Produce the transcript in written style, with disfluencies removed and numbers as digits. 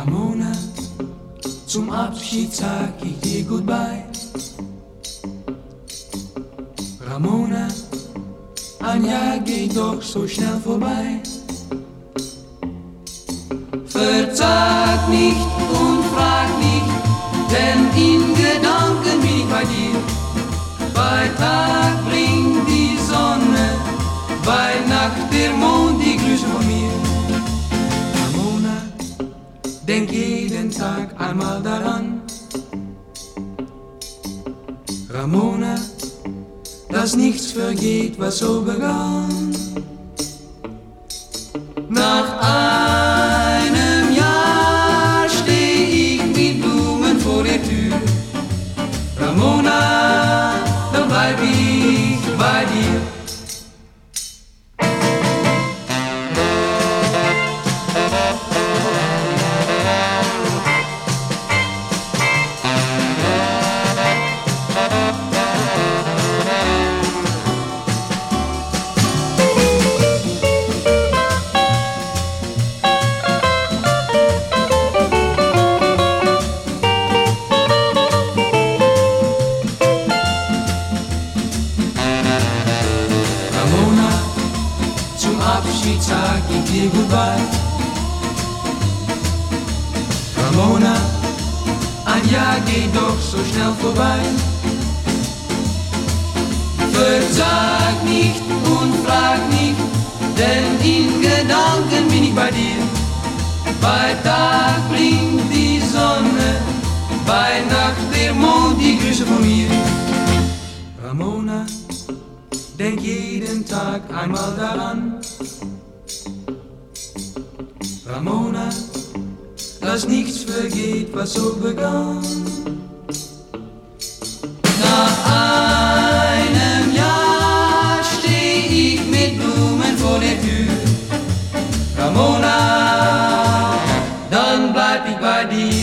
Ramona, zum Abschied sag ich dir goodbye. Ramona, ein Jahr geht doch so schnell vorbei. Verzag nicht und frag nicht, denn in Gedanken bin ich bei dir. Bei Tag bringt die Sonne, bei Nacht der Mond die Grüße von mir. Ramona, denk jeden Tag einmal daran. Ramona, dass nichts vergeht, was so begann. Nach einem Jahr steh ich mit Blumen vor der Tür. Ramona, dann bleib ich bei dir. Abschied sag ich dir goodbye. Ramona, ein Jahr geht doch so schnell vorbei. Versag nicht und frag nicht, denn in Gedanken bin ich bei dir. Bei Tag bringt die Sonne, bei Nacht der Mond die Grüße von mir. Ramona, denk jeden Tag einmal daran. Ramona, dass nichts vergeht, was so begann. Nach einem Jahr steh ich mit Blumen vor der Tür. Ramona, dann bleib ich bei dir.